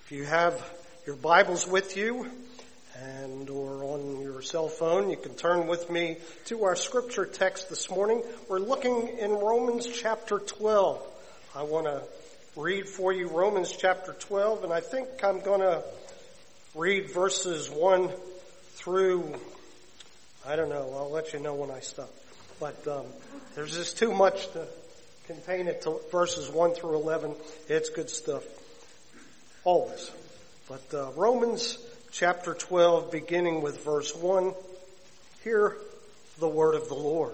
If you have your Bibles with you and or on your cell phone, you can turn with me to our scripture text this morning. We're looking in Romans chapter 12. I want to read for you Romans chapter 12, and I think I'm going to read verses 1 through, I don't know, I'll let you know when I stop. But there's just too much to contain it to verses 1 through 11. It's good stuff. Always. But Romans chapter 12, beginning with verse 1, hear the word of the Lord.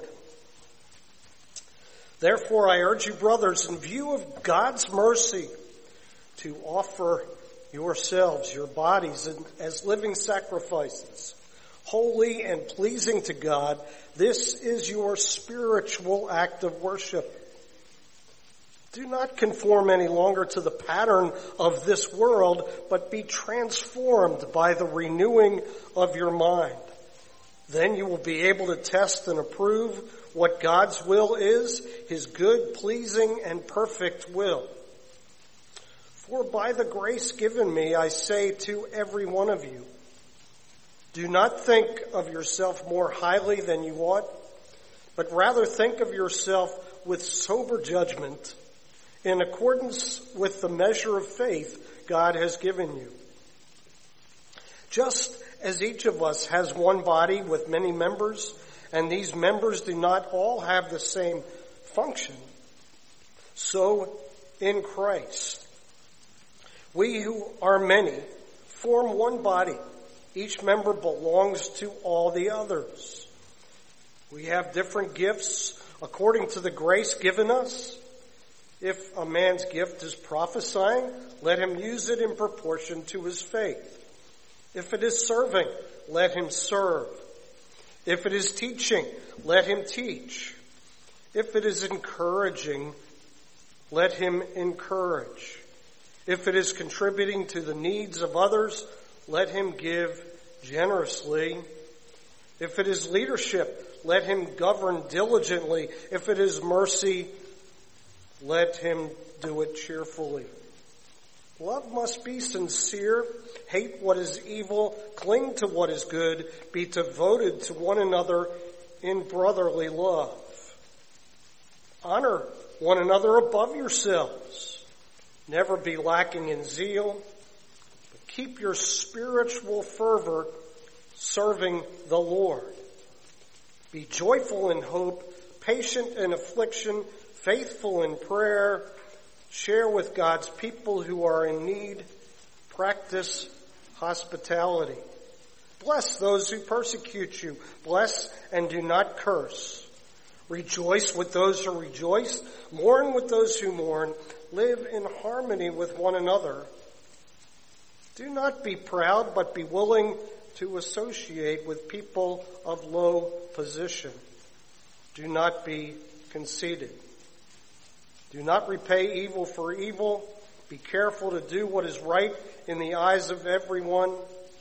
Therefore I urge you, brothers, in view of God's mercy, to offer yourselves, your bodies, as living sacrifices, holy and pleasing to God. This is your spiritual act of worship. Do not conform any longer to the pattern of this world, but be transformed by the renewing of your mind. Then you will be able to test and approve what God's will is, his good, pleasing, and perfect will. For by the grace given me, I say to every one of you, do not think of yourself more highly than you ought, but rather think of yourself with sober judgment, in accordance with the measure of faith God has given you. Just as each of us has one body with many members, and these members do not all have the same function, so in Christ, we who are many form one body. Each member belongs to all the others. We have different gifts according to the grace given us. If a man's gift is prophesying, let him use it in proportion to his faith. If it is serving, let him serve. If it is teaching, let him teach. If it is encouraging, let him encourage. If it is contributing to the needs of others, let him give generously. If it is leadership, let him govern diligently. If it is mercy, let him do it cheerfully. Love must be sincere. Hate what is evil. Cling to what is good. Be devoted to one another in brotherly love. Honor one another above yourselves. Never be lacking in zeal. But keep your spiritual fervor serving the Lord. Be joyful in hope, patient in affliction, faithful in prayer. Share with God's people who are in need. Practice hospitality. Bless those who persecute you. Bless and do not curse. Rejoice with those who rejoice. Mourn with those who mourn. Live in harmony with one another. Do not be proud, but be willing to associate with people of low position. Do not be conceited. Do not repay evil for evil. Be careful to do what is right in the eyes of everyone.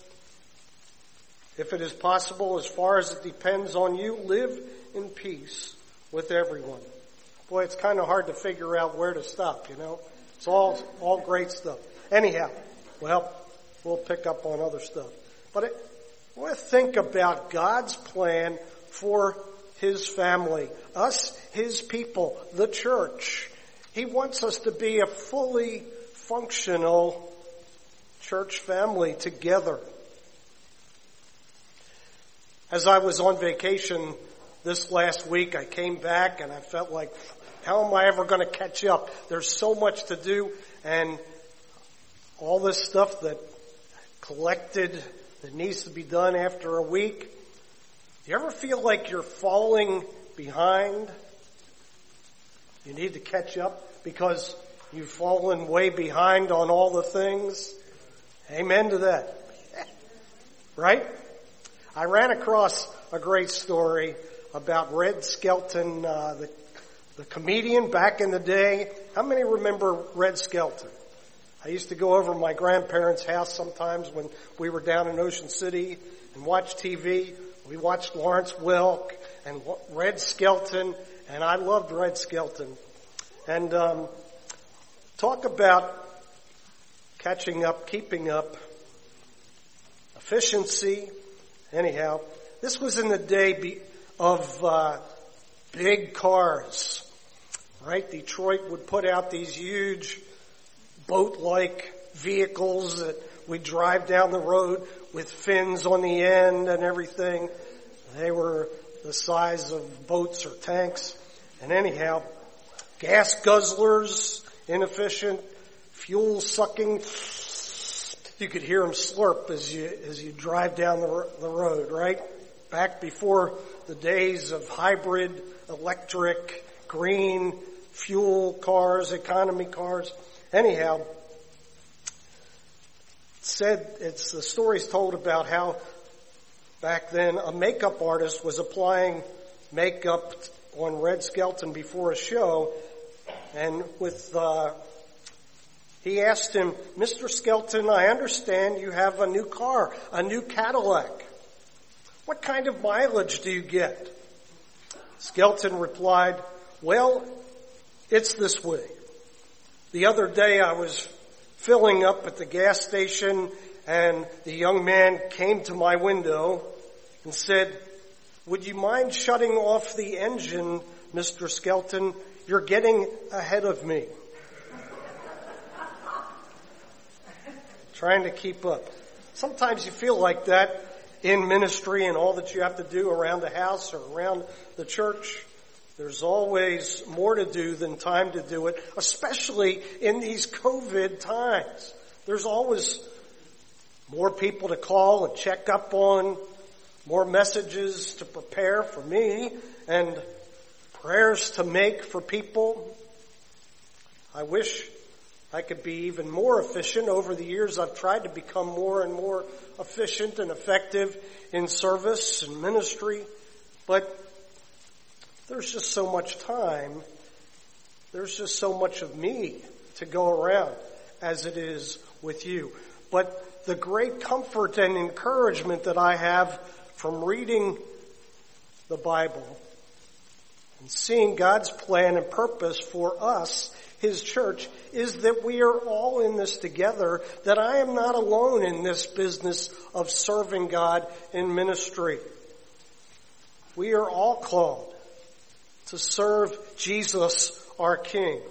If it is possible, as far as it depends on you, live in peace with everyone. Boy, it's kind of hard to figure out where to stop, you know. It's all great stuff. Anyhow, well, we'll pick up on other stuff. But I want to think about God's plan for his family, us, his people, the church. He wants us to be a fully functional church family together. As I was on vacation this last week, I came back and I felt like, how am I ever going to catch up? There's so much to do, and all this stuff that collected that needs to be done after a week. Do you ever feel like you're falling behind? You need to catch up because you've fallen way behind on all the things. Amen to that. Right? I ran across a great story about Red Skelton, the comedian back in the day. How many remember Red Skelton? I used to go over to my grandparents' house sometimes when we were down in Ocean City and watch TV. We watched Lawrence Welk and Red Skelton, and I loved Red Skelton. And talk about catching up, keeping up, efficiency. Anyhow, this was in the day of big cars, right? Detroit would put out these huge boat-like vehicles that we'd drive down the road with fins on the end and everything. They were the size of boats or tanks. And anyhow, gas guzzlers, inefficient, fuel sucking. You could hear them slurp as you drive down the road, right? Back before the days of hybrid, electric, green, fuel cars, economy cars. Anyhow, the story's told about how back then a makeup artist was applying makeup on Red Skelton before a show, and he asked him, "Mr. Skelton, I understand you have a new car, a new Cadillac. What kind of mileage do you get?" Skelton replied, "Well, it's this way. The other day I was filling up at the gas station and the young man came to my window and said, 'Would you mind shutting off the engine, Mr. Skelton? You're getting ahead of me.'" Trying to keep up. Sometimes you feel like that in ministry and all that you have to do around the house or around the church. There's always more to do than time to do it, especially in these COVID times. There's always more people to call and check up on, more messages to prepare for me, and prayers to make for people. I wish I could be even more efficient. Over the years, I've tried to become more and more efficient and effective in service and ministry, but there's just so much time. There's just so much of me to go around as it is with you. But the great comfort and encouragement that I have from reading the Bible and seeing God's plan and purpose for us, His church, is that we are all in this together, that I am not alone in this business of serving God in ministry. We are all called to serve Jesus, our King.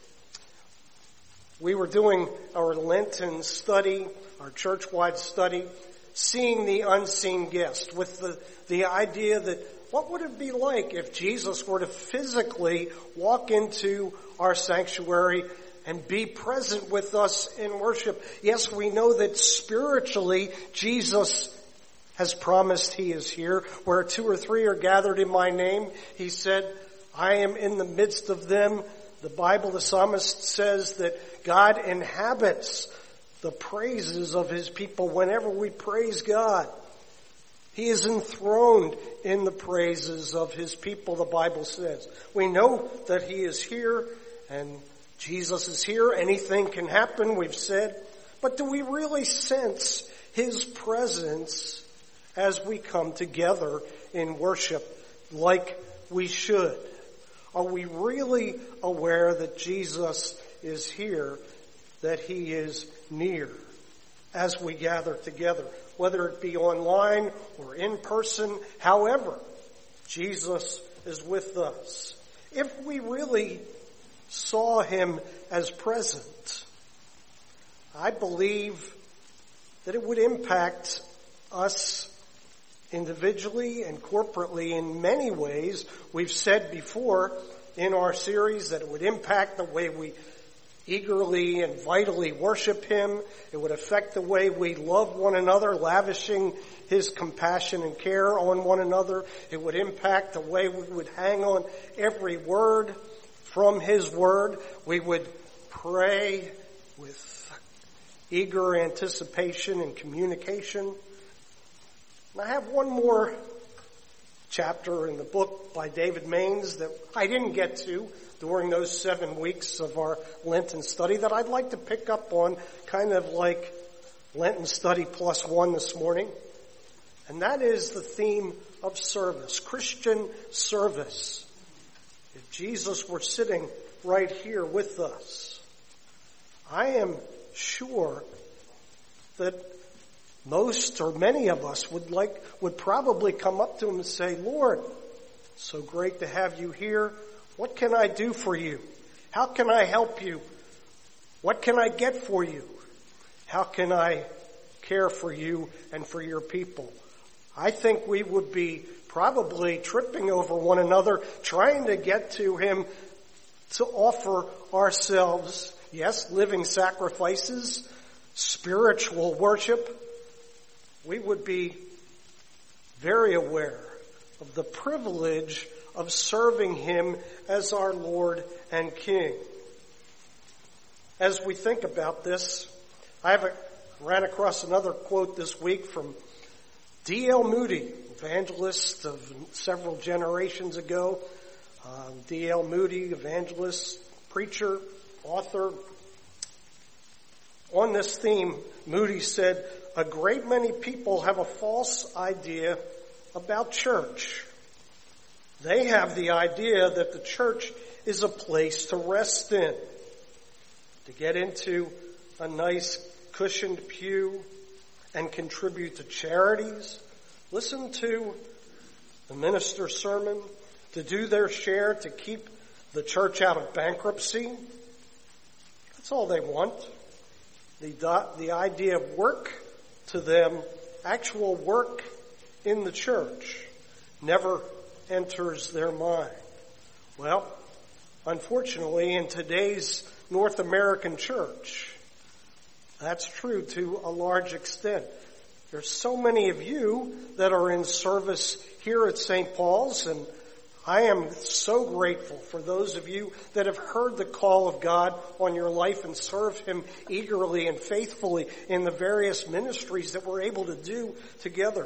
We were doing our Lenten study, our church-wide study, seeing the unseen guest, with the idea that what would it be like if Jesus were to physically walk into our sanctuary and be present with us in worship? Yes, we know that spiritually Jesus has promised He is here. Where 2 or 3 are gathered in my name, He said, I am in the midst of them. The Bible, the psalmist says that God inhabits the praises of His people whenever we praise God. He is enthroned in the praises of His people, the Bible says. We know that He is here and Jesus is here. Anything can happen, we've said. But do we really sense His presence as we come together in worship like we should? Are we really aware that Jesus is here, that He is near as we gather together? Whether it be online or in person, however, Jesus is with us. If we really saw Him as present, I believe that it would impact us individually and corporately in many ways. We've said before in our series that it would impact the way we eagerly and vitally worship Him. It would affect the way we love one another, lavishing His compassion and care on one another. It would impact the way we would hang on every word from His Word. We would pray with eager anticipation and communication. And I have one more chapter in the book by David Maines that I didn't get to during those 7 weeks of our Lenten study that I'd like to pick up on, kind of like Lenten study plus 1 this morning. And that is the theme of service, Christian service. If Jesus were sitting right here with us, I am sure that most or many of us would probably come up to him and say, Lord, so great to have you here. What can I do for you? How can I help you? What can I get for you? How can I care for you and for your people? I think we would be probably tripping over one another, trying to get to him to offer ourselves, yes, living sacrifices, spiritual worship. We would be very aware of the privilege of serving him as our Lord and King. As we think about this, I ran across another quote this week from D.L. Moody, evangelist of several generations ago. D.L. Moody, evangelist, preacher, author. On this theme, Moody said, "A great many people have a false idea about church. They have the idea that the church is a place to rest in, to get into a nice cushioned pew and contribute to charities, listen to the minister's sermon, to do their share to keep the church out of bankruptcy. That's all they want. The idea of work to them, actual work in the church, never enters their mind." Well, unfortunately, in today's North American church, that's true to a large extent. There's so many of you that are in service here at St. Paul's, and I am so grateful for those of you that have heard the call of God on your life and serve him eagerly and faithfully in the various ministries that we're able to do together.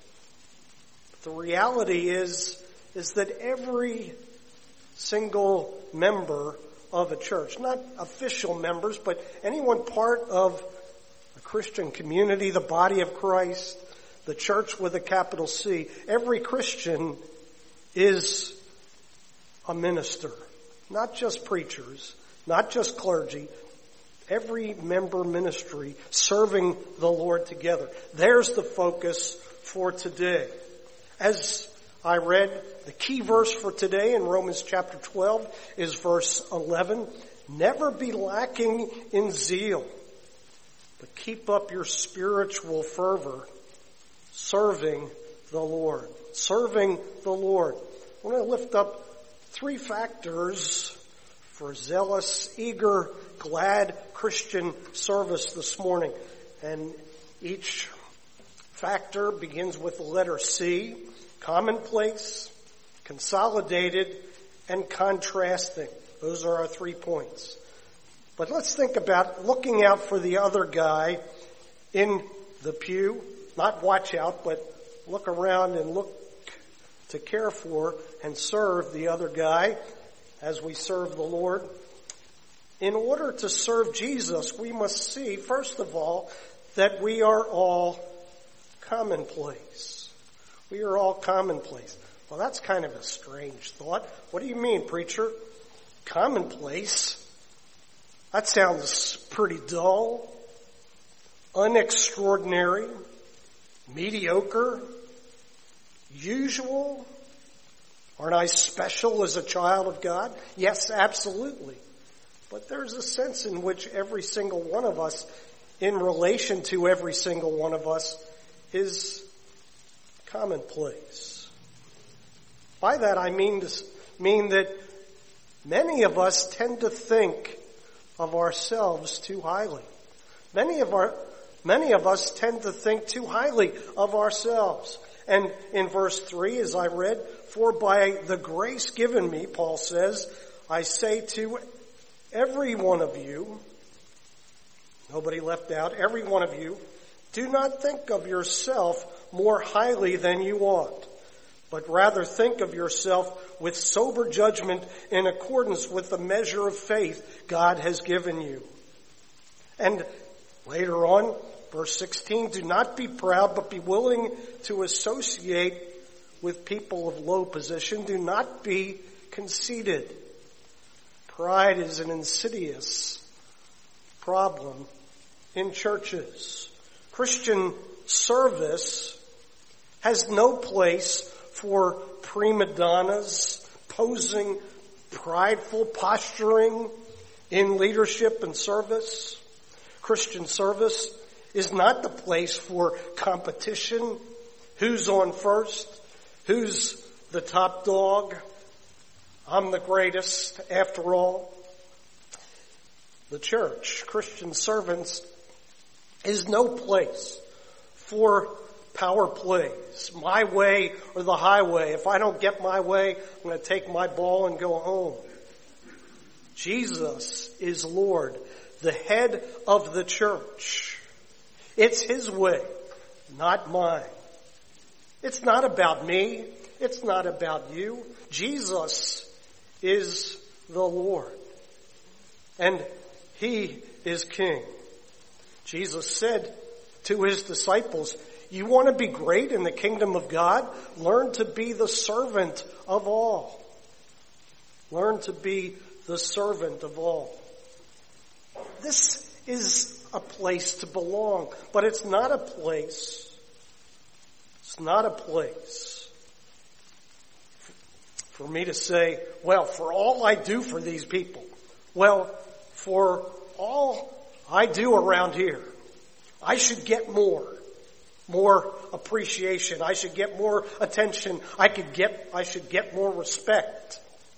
But the reality is that every single member of a church, not official members, but anyone part of a Christian community, the body of Christ, the church with a capital C, every Christian is a minister. Not just preachers, not just clergy, every member ministry serving the Lord together. There's the focus for today. As I read, the key verse for today in Romans chapter 12 is verse 11. "Never be lacking in zeal, but keep up your spiritual fervor, serving the Lord." Serving the Lord. I want to lift up 3 factors for zealous, eager, glad Christian service this morning. And each factor begins with the letter C: commonplace, consolidated, and contrasting. Those are our 3 points. But let's think about looking out for the other guy in the pew. Not watch out, but look around and look to care for and serve the other guy as we serve the Lord. In order to serve Jesus, we must see, first of all, that we are all commonplace. We are all commonplace. Well, that's kind of a strange thought. What do you mean, preacher? Commonplace? That sounds pretty dull, unextraordinary, mediocre, usual. Aren't I special as a child of God? Yes, absolutely. But there's a sense in which every single one of us, in relation to every single one of us, is commonplace. By that I mean that many of us tend to think of ourselves too highly. Many of us tend to think too highly of ourselves. And in verse 3, as I read, "For by the grace given me," Paul says, "I say to every one of you," nobody left out, every one of you, "do not think of yourself more highly than you ought, but rather think of yourself with sober judgment in accordance with the measure of faith God has given you." And later on, verse 16, "Do not be proud, but be willing to associate with people of low position. Do not be conceited." Pride is an insidious problem in churches. Christian service has no place for prima donnas posing prideful posturing in leadership and service. Christian service is not the place for competition. Who's on first? Who's the top dog? I'm the greatest after all. The church, Christian servants, is no place for power plays. My way or the highway. If I don't get my way, I'm going to take my ball and go home. Jesus is Lord, the head of the church. It's His way, not mine. It's not about me. It's not about you. Jesus is the Lord. And He is King. Jesus said to His disciples, you want to be great in the kingdom of God? Learn to be the servant of all. Learn to be the servant of all. This is a place to belong, but it's not a place. It's not a place for me to say, well, for all I do for these people, well, for all I do around here, I should get more appreciation. I should get more attention. I should get more respect.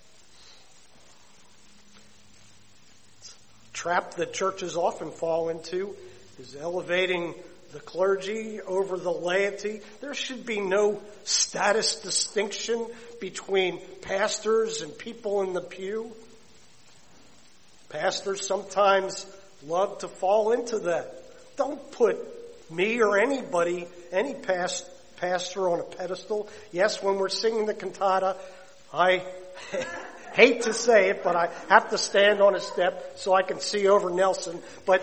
A trap that churches often fall into is elevating the clergy over the laity. There should be no status distinction between pastors and people in the pew. Pastors sometimes love to fall into that. Don't put me or anybody, any pastor on a pedestal. Yes, when we're singing the cantata, I hate to say it, but I have to stand on a step so I can see over Nelson. But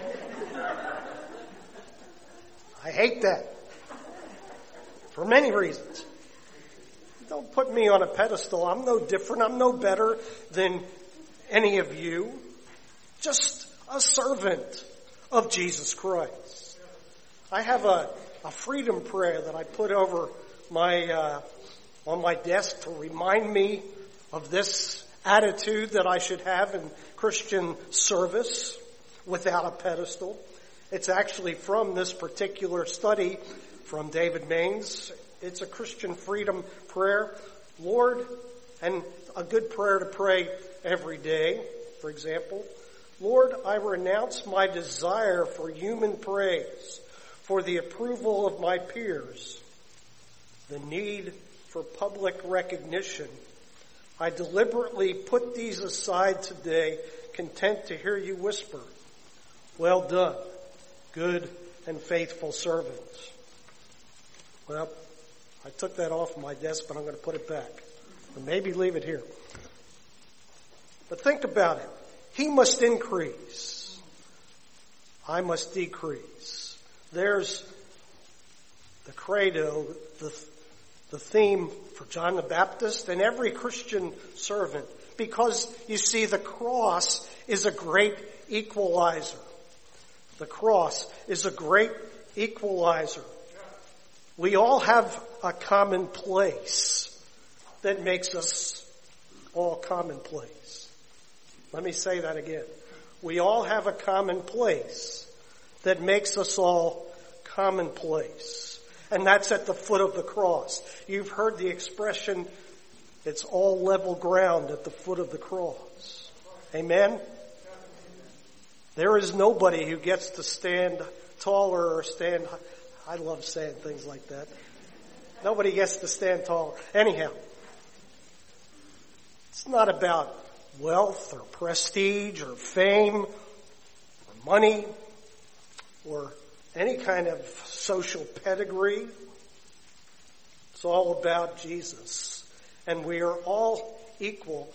I hate that for many reasons. Don't put me on a pedestal. I'm no different. I'm no better than any of you. Just a servant of Jesus Christ. I have a freedom prayer that I put over on my desk to remind me of this attitude that I should have in Christian service without a pedestal. It's actually from this particular study from David Maines. It's a Christian freedom prayer. Lord, and a good prayer to pray every day, for example. Lord, I renounce my desire for human praise, for the approval of my peers, the need for public recognition. I deliberately put these aside today, content to hear you whisper, well done, good and faithful servants. Well, I took that off my desk, but I'm going to put it back. Or maybe leave it here. But think about it. He must increase. I must decrease. There's the credo, the theme for John the Baptist and every Christian servant. Because, you see, the cross is a great equalizer. The cross is a great equalizer. We all have a common place that makes us all commonplace. Let me say that again. We all have a common place that makes us all commonplace. And that's at the foot of the cross. You've heard the expression, it's all level ground at the foot of the cross. Amen? There is nobody who gets to stand taller or stand high. I love saying things like that. Nobody gets to stand taller. Anyhow, it's not about wealth or prestige or fame or money or any kind of social pedigree. It's all about Jesus. And we are all equal,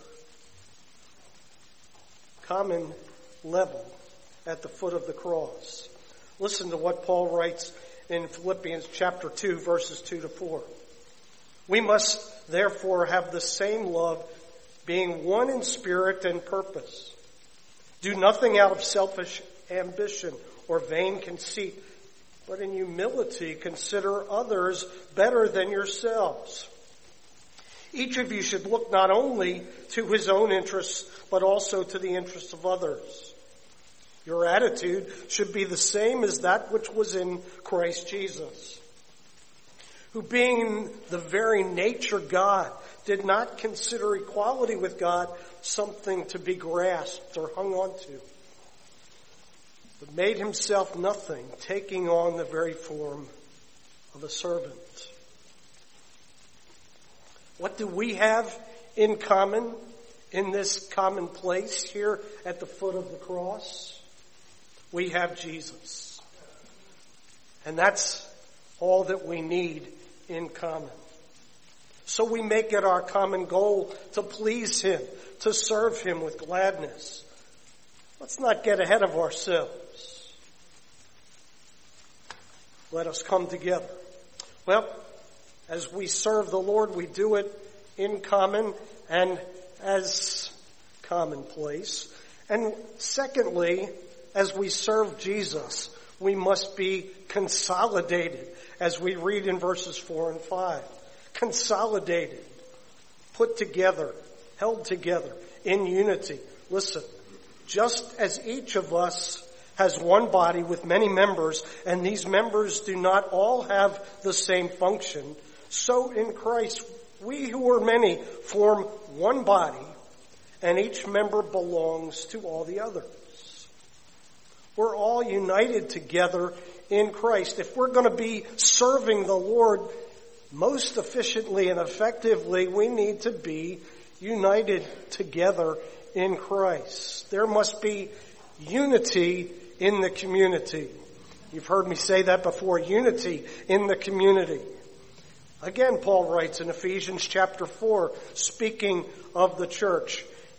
common level at the foot of the cross. Listen to what Paul writes in Philippians chapter 2, verses 2 to 4. We must therefore have the same love, being one in spirit and purpose. Do nothing out of selfish ambition or vain conceit, but in humility consider others better than yourselves. Each of you should look not only to his own interests, but also to the interests of others. Your attitude should be the same as that which was in Christ Jesus, who being the very nature God, did not consider equality with God something to be grasped or hung on to, but made himself nothing, taking on the very form of a servant. What do we have in common in this common place here at the foot of the cross? We have Jesus. And that's all that we need in common. So we make it our common goal to please him, to serve him with gladness. Let's not get ahead of ourselves. Let us come together. Well, as we serve the Lord, we do it in common and as commonplace. And secondly, as we serve Jesus, we must be consolidated, as we read in verses 4 and 5. Consolidated, put together, held together in unity. Listen, just as each of us has one body with many members, and these members do not all have the same function, so in Christ we who are many form one body, and each member belongs to all the others. We're all united together in Christ. If we're going to be serving the Lord most efficiently and effectively, we need to be united together in Christ. There must be unity in the community. You've heard me say that before, unity in the community. Again, Paul writes in Ephesians chapter 4, speaking of the church,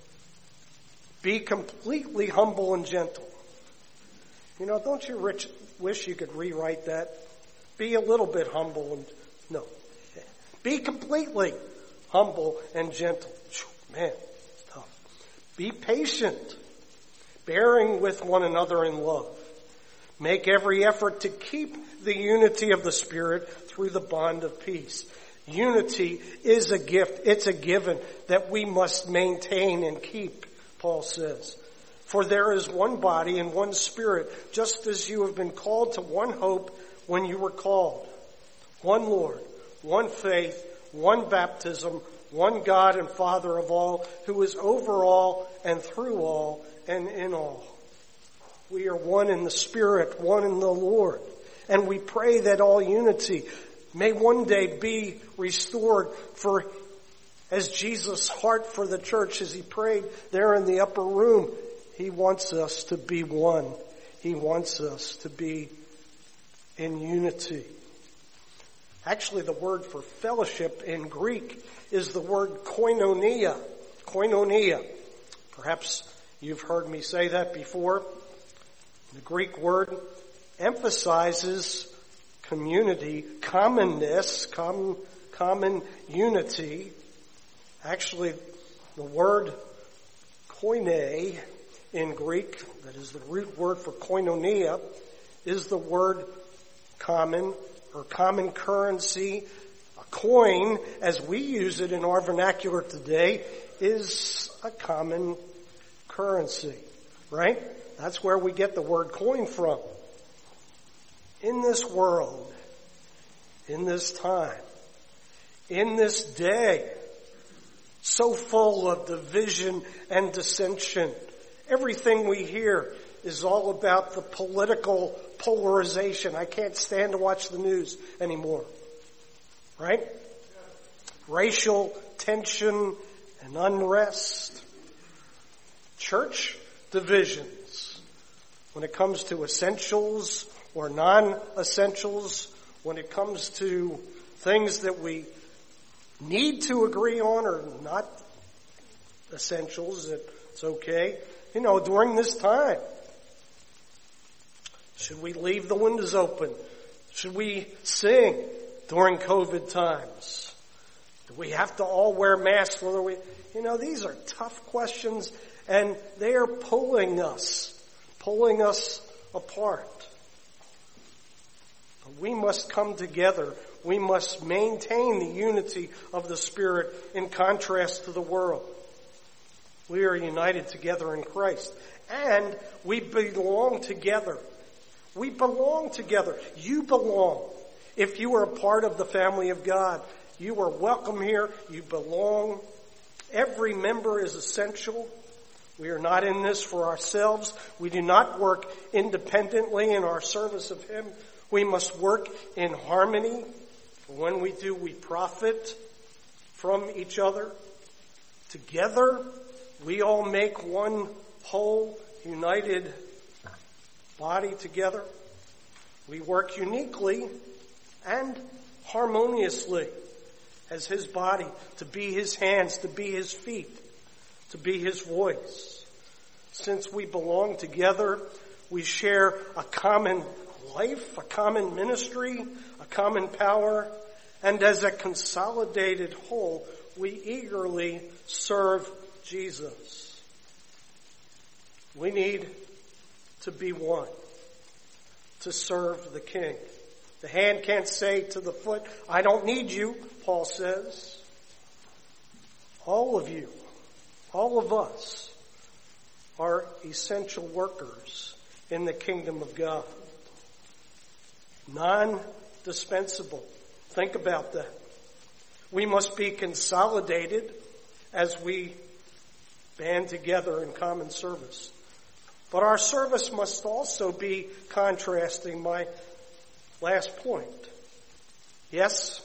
be completely humble and gentle. You know, don't you wish you could rewrite that? Be a little bit humble and, no. Be completely humble and gentle. Man, it's tough. Be patient, bearing with one another in love. Make every effort to keep the unity of the Spirit through the bond of peace. Unity is a gift. It's a given that we must maintain and keep, Paul says. For there is one body and one Spirit, just as you have been called to one hope when you were called. One Lord, one faith, one baptism, one God and Father of all, who is over all and through all and in all. We are one in the Spirit, one in the Lord. And we pray that all unity may one day be restored, for as Jesus' heart for the church, as he prayed there in the upper room, he wants us to be one. He wants us to be in unity. Actually, the word for fellowship in Greek is the word koinonia. Koinonia. Perhaps you've heard me say that before. The Greek word emphasizes community, commonness, common unity. Actually, the word koine in Greek, that is the root word for koinonia, is the word common or common currency. A coin, as we use it in our vernacular today, is a common currency, right? That's where we get the word coin from. In this world, in this time, in this day, so full of division and dissension, everything we hear is all about the political polarization. I can't stand to watch the news anymore. Right? Racial tension and unrest. Church divisions. When it comes to essentials or non-essentials, when it comes to things that we need to agree on or not essentials, it's okay. You know, during this time, should we leave the windows open? Should we sing during COVID times? Do we have to all wear masks? These are tough questions, and they are pulling us apart. we must come together. We must maintain the unity of the Spirit in contrast to the world. We are united together in Christ. And we belong together. We belong together. You belong. If you are a part of the family of God, you are welcome here. You belong. Every member is essential. We are not in this for ourselves. We do not work independently in our service of Him. We must work in harmony. When we do, we profit from each other. Together, we all make one whole, united body together. We work uniquely and harmoniously as His body, to be His hands, to be His feet, to be His voice. Since we belong together, we share a common life, a common ministry, a common power, and as a consolidated whole, we eagerly serve Jesus. We need to be one, to serve the King. The hand can't say to the foot, I don't need you, Paul says. All of you, all of us, are essential workers in the kingdom of God. Non-dispensable. Think about that. We must be consolidated as we band together in common service. But our service must also be contrasting. My last point. Yes,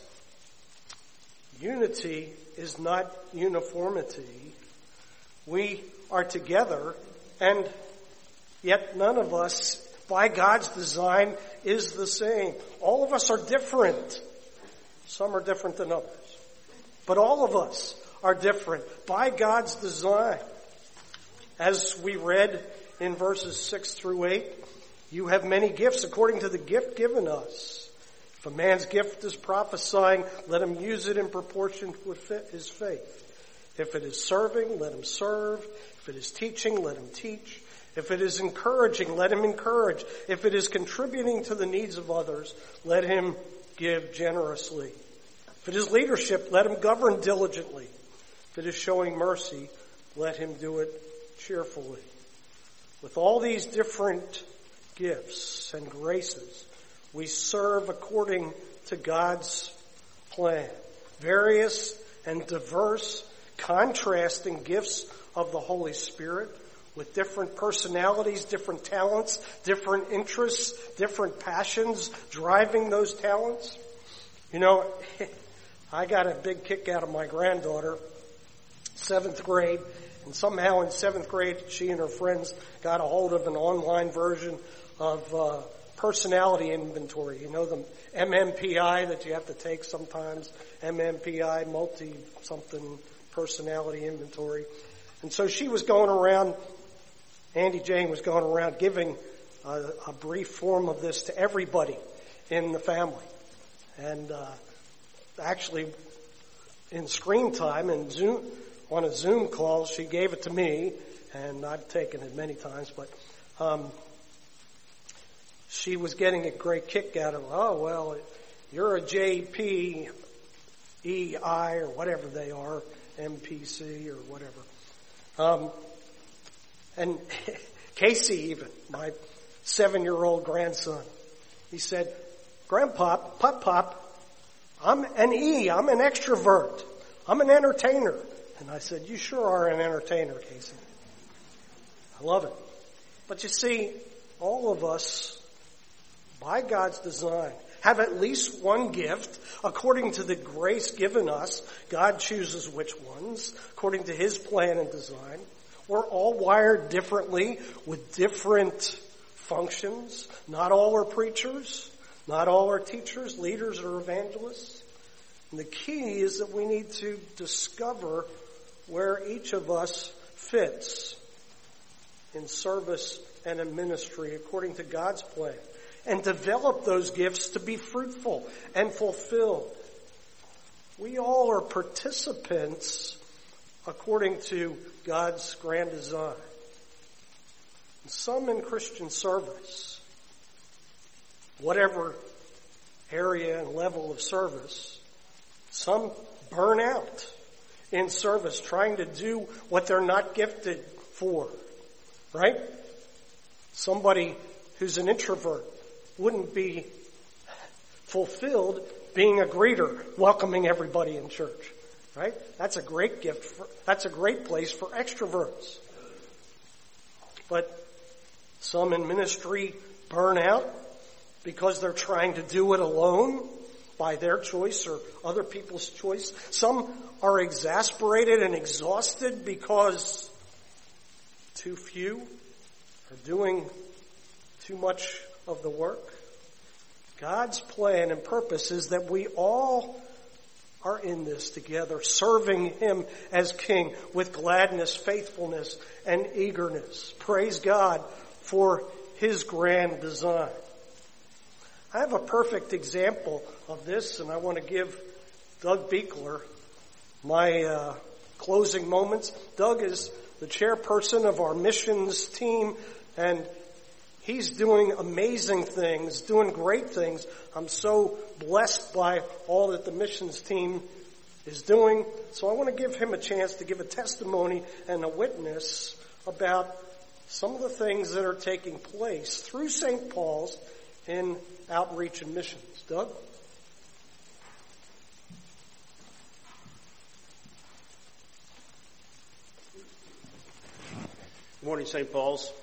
unity is not uniformity. We are together, and yet none of us, by God's design, is the same. All of us are different. Some are different than others. But all of us are different by God's design. As we read in verses 6 through 8, you have many gifts according to the gift given us. If a man's gift is prophesying, let him use it in proportion with his faith. If it is serving, let him serve. If it is teaching, let him teach. If it is encouraging, let him encourage. If it is contributing to the needs of others, let him give generously. If it is leadership, let him govern diligently. If it is showing mercy, let him do it cheerfully. With all these different gifts and graces, we serve according to God's plan. Various and diverse, contrasting gifts of the Holy Spirit with different personalities, different talents, different interests, different passions driving those talents. You know, I got a big kick out of my granddaughter, 7th grade, and somehow in 7th grade she and her friends got a hold of an online version of personality inventory. You know, the MMPI that you have to take sometimes, MMPI, multi-something personality inventory. And so she was going around, Andy Jane was going around giving a brief form of this to everybody in the family. And actually, in screen time and Zoom, on a Zoom call, she gave it to me, and I've taken it many times, but she was getting a great kick out of, oh, well, you're a JP, EI, or whatever they are, MPC, or whatever. And Casey even, my 7-year-old grandson, he said, Grandpa, Pop, I'm an E, I'm an extrovert, I'm an entertainer. And I said, you sure are an entertainer, Casey. I love it. But you see, all of us, by God's design, have at least one gift according to the grace given us. God chooses which ones, according to His plan and design. We're all wired differently with different functions. Not all are preachers. Not all are teachers, leaders, or evangelists. And the key is that we need to discover where each of us fits in service and in ministry according to God's plan, and develop those gifts to be fruitful and fulfilled. We all are participants according to God's grand design. Some in Christian service, whatever area and level of service. Some burn out in service trying to do what they're not gifted for, right? Somebody who's an introvert wouldn't be fulfilled being a greeter, welcoming everybody in church, right? That's a great gift. That's a great place for extroverts. But some in ministry burn out because they're trying to do it alone by their choice or other people's choice. Some are exasperated and exhausted because too few are doing too much of the work. God's plan and purpose is that we all are in this together, serving Him as King with gladness, faithfulness, and eagerness. Praise God for His grand design. I have a perfect example of this, and I want to give Doug Beekler my closing moments. Doug is the chairperson of our missions team, and he's doing amazing things, doing great things. I'm so blessed by all that the missions team is doing. So I want to give him a chance to give a testimony and a witness about some of the things that are taking place through St. Paul's in outreach and missions. Doug? Good morning, St. Paul's.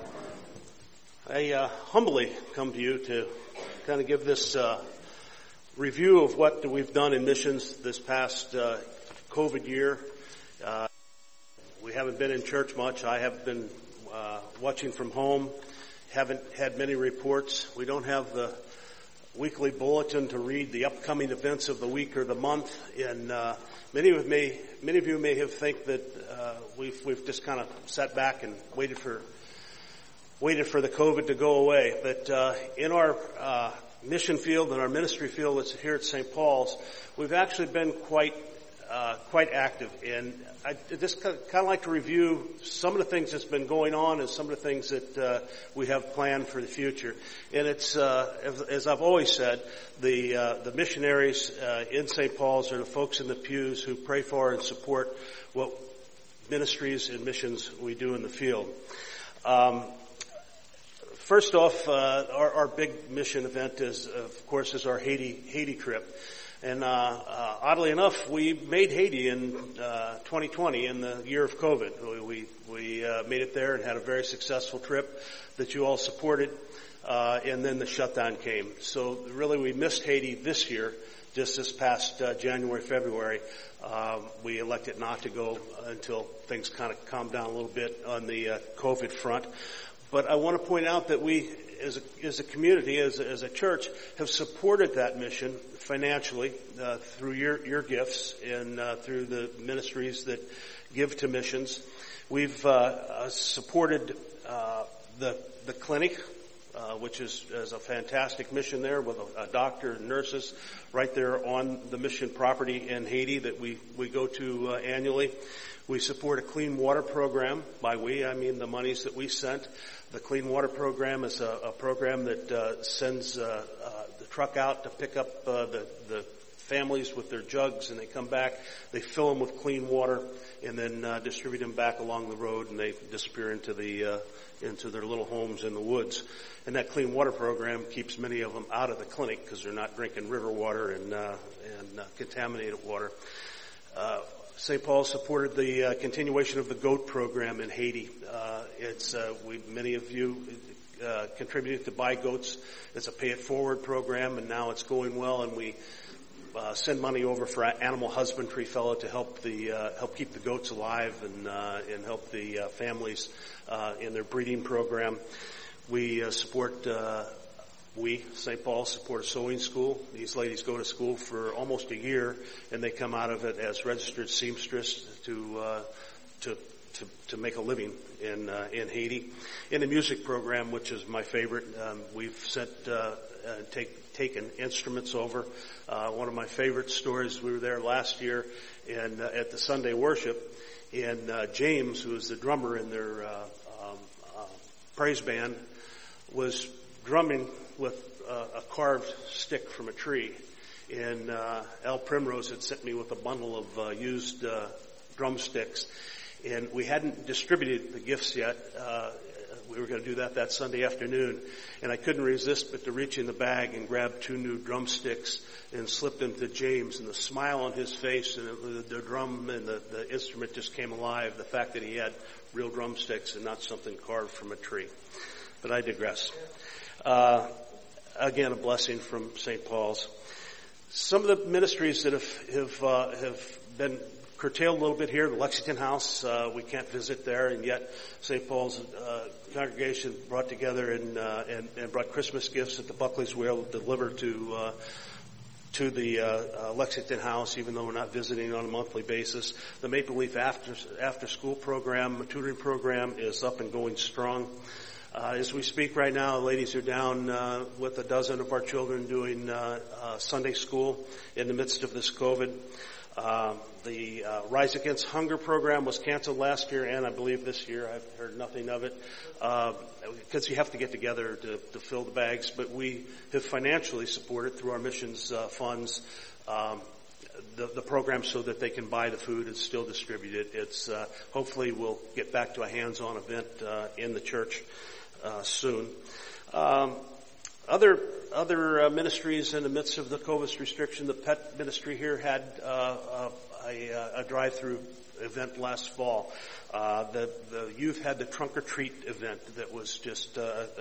I humbly come to you to kind of give this review of what we've done in missions this past COVID year. We haven't been in church much. I have been watching from home. Haven't had many reports. We don't have the weekly bulletin to read the upcoming events of the week or the month. And many of you may have think that we've just kind of sat back and waited for the COVID to go away. But in our mission field and our ministry field that's here at St. Paul's, we've actually been quite active. And I just kind of like to review some of the things that's been going on and some of the things that we have planned for the future. And it's as I've always said, the missionaries in St. Paul's are the folks in the pews who pray for and support what ministries and missions we do in the field. First off, our big mission event is, of course, our Haiti trip. And oddly enough, we made Haiti in 2020, in the year of COVID. We made it there and had a very successful trip that you all supported, and then the shutdown came. So really, we missed Haiti this year, just this past January, February. We elected not to go until things kind of calmed down a little bit on the COVID front. But I want to point out that we, as a community, as a church, have supported that mission financially through your gifts and through the ministries that give to missions. We've supported the clinic, which is a fantastic mission there with a doctor and nurses right there on the mission property in Haiti that we go to annually. We support a clean water program. By we, I mean the monies that we sent. The Clean Water Program is a program that sends the truck out to pick up the families with their jugs, and they come back. They fill them with clean water, and then distribute them back along the road, and they disappear into their little homes in the woods. And that Clean Water Program keeps many of them out of the clinic because they're not drinking river water and contaminated water. St. Paul supported the continuation of the GOAT program in Haiti. Many of you contributed to buy goats. It's a pay it forward program, and now it's going well. And we send money over for an animal husbandry fellow to help keep the goats alive and help the families in their breeding program. We St. Paul, support a sewing school. These ladies go to school for almost a year, and they come out of it as registered seamstress to make a living in Haiti. In the music program, which is my favorite, we've taken instruments over. One of my favorite stories, we were there last year and at the Sunday worship, and James, who is the drummer in their praise band, was drumming with a carved stick from a tree. And Al Primrose had sent me with a bundle of used drumsticks. And we hadn't distributed the gifts yet. We were going to do that Sunday afternoon. And I couldn't resist but to reach in the bag and grab 2 new drumsticks and slip them to James. And the smile on his face and the drum and the instrument just came alive. The fact that he had real drumsticks and not something carved from a tree. But I digress. Again, a blessing from St. Paul's. Some of the ministries that have been curtailed a little bit here, the Lexington House, we can't visit there, and yet St. Paul's congregation brought together and brought Christmas gifts that the Buckleys were able to deliver to the Lexington House, even though we're not visiting on a monthly basis. The Maple Leaf after school program, tutoring program, is up and going strong. As we speak right now, the ladies are down with a dozen of our children doing Sunday school in the midst of this COVID. The Rise Against Hunger program was canceled last year, and I believe this year. I've heard nothing of it because you have to get together to fill the bags. But we have financially supported through our missions funds the program so that they can buy the food and still distribute it. It's hopefully we'll get back to a hands-on event in the church soon. Other ministries in the midst of the COVID restriction, the pet ministry here had a drive-through event last fall. The youth had the trunk or treat event that was just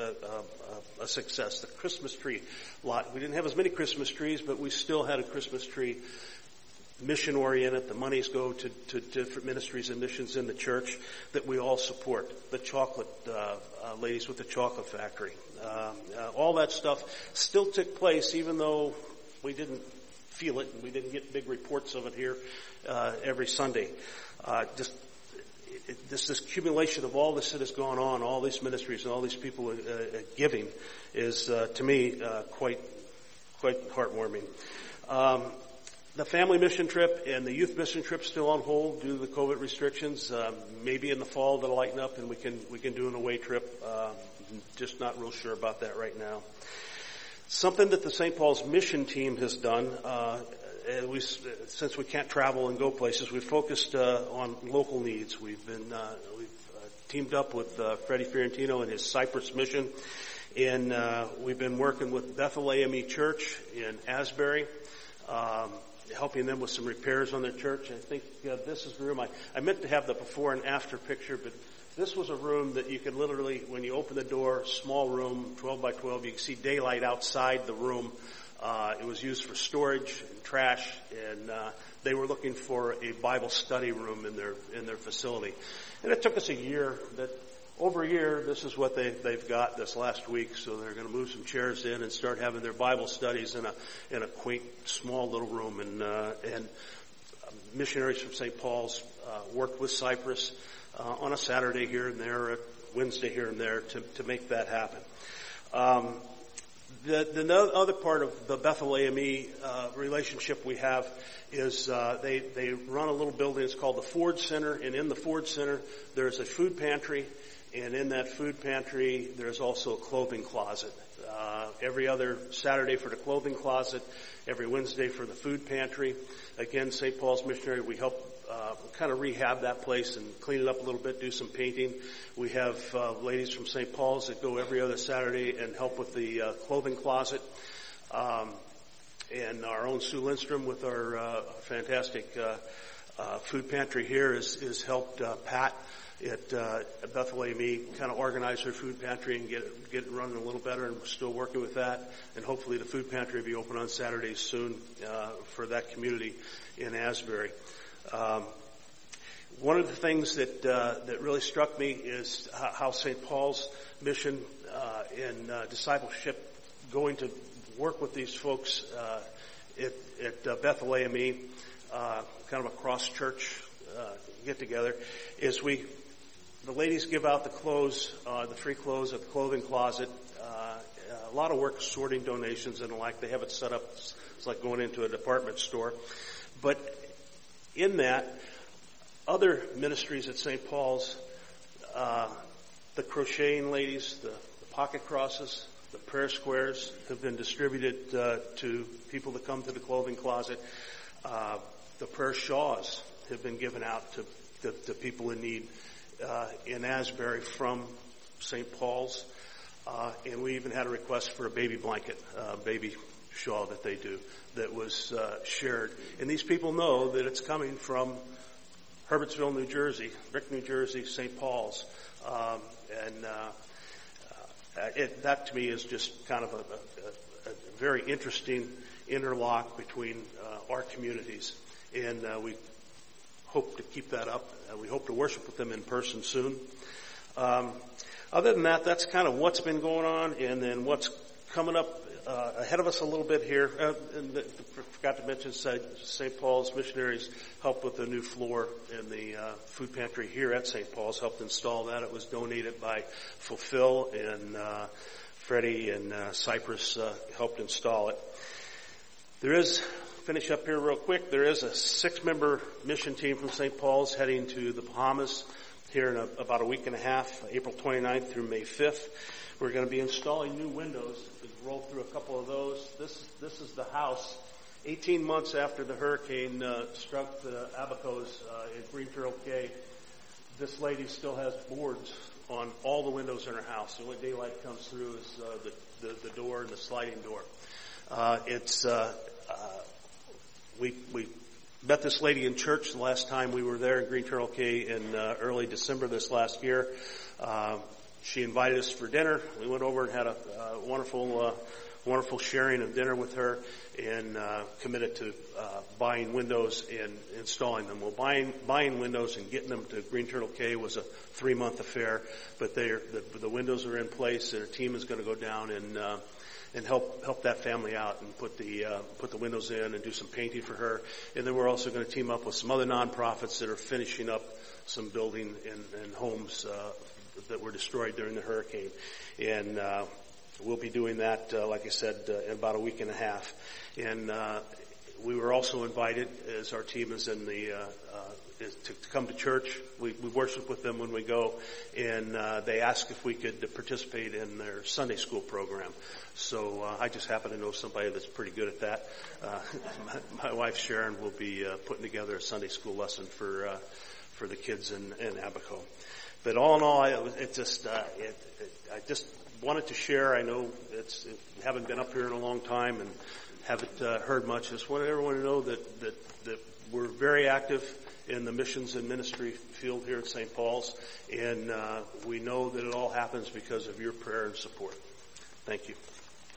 a success. The Christmas tree lot. We didn't have as many Christmas trees, but we still had a Christmas tree mission oriented. The monies go to different ministries and missions in the church that we all support. The chocolate ladies with the chocolate factory. All that stuff still took place, even though we didn't feel it and we didn't get big reports of it here every Sunday. This accumulation of all this that has gone on, all these ministries and all these people giving, is to me quite heartwarming. The family mission trip and the youth mission trip still on hold due to the COVID restrictions. Maybe in the fall that'll lighten up and we can do an away trip. Just not real sure about that right now. Something that the St. Paul's mission team has done, since we can't travel and go places, we've focused on local needs. We've teamed up with Freddie Fiorentino and his Cyprus mission, and we've been working with Bethel AME Church in Asbury, helping them with some repairs on their church. I think this is the room. I meant to have the before and after picture, but this was a room that you could literally, when you open the door, small room, 12 by 12, you can see daylight outside the room. It was used for storage and trash, and they were looking for a Bible study room in their facility. And it took us over a year, this is what they've got this last week. So they're going to move some chairs in and start having their Bible studies in a quaint, small little room. And missionaries from St. Paul's worked with Cyprus on a Saturday here and there, a Wednesday here and there to make that happen. The other part of the Bethel AME relationship we have is they run a little building. It's called the Ford Center, and in the Ford Center there's a food pantry, and in that food pantry there's also a clothing closet. Every other Saturday for the clothing closet, every Wednesday for the food pantry. Again, St. Paul's Missionary, we help kind of rehab that place and clean it up a little bit, do some painting. We have ladies from St. Paul's that go every other Saturday and help with the clothing closet. And our own Sue Lindstrom with our fantastic food pantry here has helped Pat at Bethel AME kind of organize her food pantry and get it running a little better, and we're still working with that. And hopefully the food pantry will be open on Saturdays soon for that community in Asbury. One of the things that really struck me is how St. Paul's mission in discipleship, going to work with these folks at Bethel AME, kind of a cross-church get-together, is the ladies give out the clothes, the free clothes at the clothing closet. A lot of work sorting donations and the like. They have it set up. It's like going into a department store. But in that, other ministries at St. Paul's, the crocheting ladies, the pocket crosses, The prayer squares have been distributed to people that come to the clothing closet. The prayer shawls have been given out to people in need in Asbury from St. Paul's. And we even had a request for a baby blanket, baby shawl that they do, that was shared. And these people know that it's coming from Herbertsville, New Jersey, Brick, New Jersey, St. Paul's. That to me is just kind of a very interesting interlock between our communities. And we hope to keep that up. We hope to worship with them in person soon. Other than that, that's kind of what's been going on, and then what's coming up ahead of us a little bit here. Forgot to mention St. Paul's missionaries helped with the new floor in the food pantry here at St. Paul's, helped install that. It was donated by Fulfill, and Freddie and Cypress helped install it. Finish up here real quick, there is a 6-member mission team from St. Paul's heading to the Bahamas here in about a week and a half, April 29th through May 5th. We're going to be installing new windows. We'll roll through a couple of those. This is the house. 18 months after the hurricane struck the Abacos in Green Turtle Cay, this lady still has boards on all the windows in her house. The only daylight comes through is the door and the sliding door. We met this lady in church the last time we were there in Green Turtle Cay in early December this last year. She invited us for dinner. We went over and had a wonderful sharing of dinner with her, and committed to buying windows and installing them. Well, buying windows and getting them to Green Turtle Cay was a 3-month affair, but the windows are in place, and a team is going to go down and help that family out and put the windows in and do some painting for her. And then we're also going to team up with some other nonprofits that are finishing up some building and homes that were destroyed during the hurricane. And we'll be doing that, like I said, in about a week and a half. And we were also invited, as our team is in to come to church. We worship with them when we go, and they asked if we could participate in their Sunday school program. So I just happen to know somebody that's pretty good at that. My wife Sharon will be putting together a Sunday school lesson for the kids in Abaco. But all in all, I just wanted to share. I know haven't been up here in a long time and haven't heard much. Just wanted everyone to know that we're very active in the missions and ministry field here at St. Paul's, and we know that it all happens because of your prayer and support. Thank you.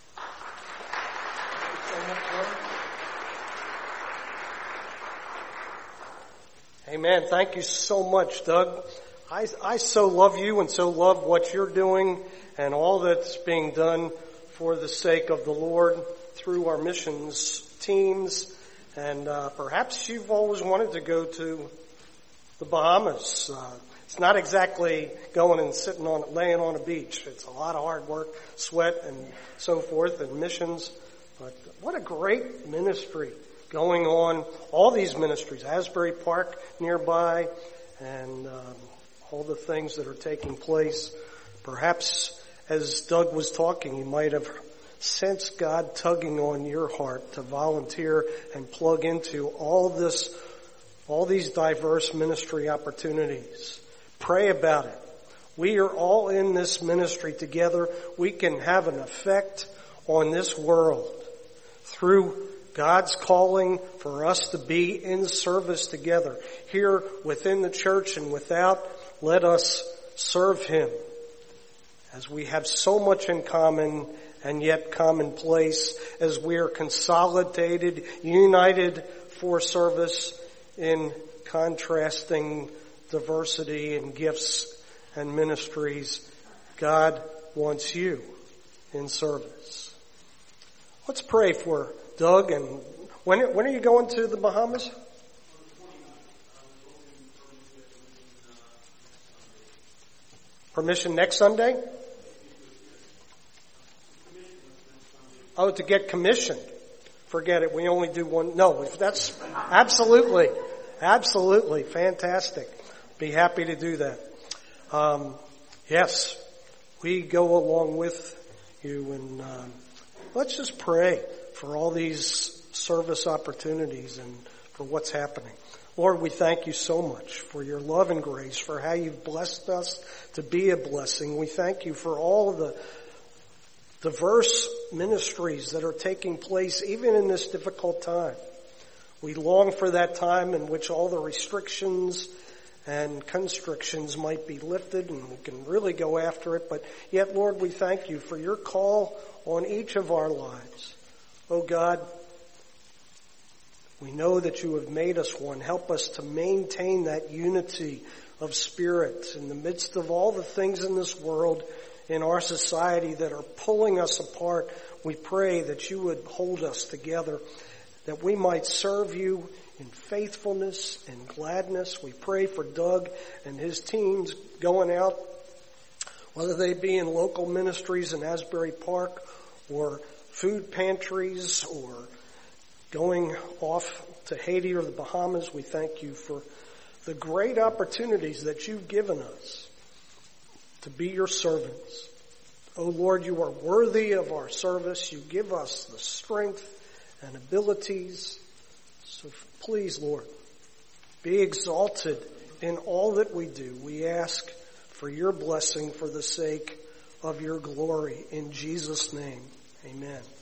Amen. Thank you so much, Doug. I so love you and so love what you're doing and all that's being done for the sake of the Lord through our missions teams. And perhaps you've always wanted to go to the Bahamas. It's not exactly going and laying on a beach. It's a lot of hard work, sweat, and so forth, and missions. But what a great ministry going on. All these ministries, Asbury Park nearby, and all the things that are taking place. Perhaps as Doug was talking, you might have sensed God tugging on your heart to volunteer and plug into all these diverse ministry opportunities. Pray about it. We are all in this ministry together. We can have an effect on this world through God's calling for us to be in service together. Here within the church and without, let us serve Him, as we have so much in common and yet commonplace, as we are consolidated, united for service in contrasting diversity and gifts and ministries. God wants you in service. Let's pray for Doug. And when are you going to the Bahamas? Permission next Sunday? Oh, to get commissioned. Forget it. We only do one. No, that's absolutely fantastic. Be happy to do that. Yes, we go along with you. And let's just pray for all these service opportunities and for what's happening. Lord, we thank you so much for your love and grace, for how you've blessed us to be a blessing. We thank you for all of the diverse ministries that are taking place even in this difficult time. We long for that time in which all the restrictions and constrictions might be lifted and we can really go after it. But yet, Lord, we thank you for your call on each of our lives. Oh God, we know that you have made us one. Help us to maintain that unity of spirit in the midst of all the things in this world, in our society that are pulling us apart. We pray that you would hold us together, that we might serve you in faithfulness and gladness. We pray for Doug and his teams going out, whether they be in local ministries in Asbury Park or food pantries or going off to Haiti or the Bahamas. We thank you for the great opportunities that you've given us to be your servants. Oh Lord, you are worthy of our service. You give us the strength and abilities. So please, Lord, be exalted in all that we do. We ask for your blessing for the sake of your glory. In Jesus' name, amen.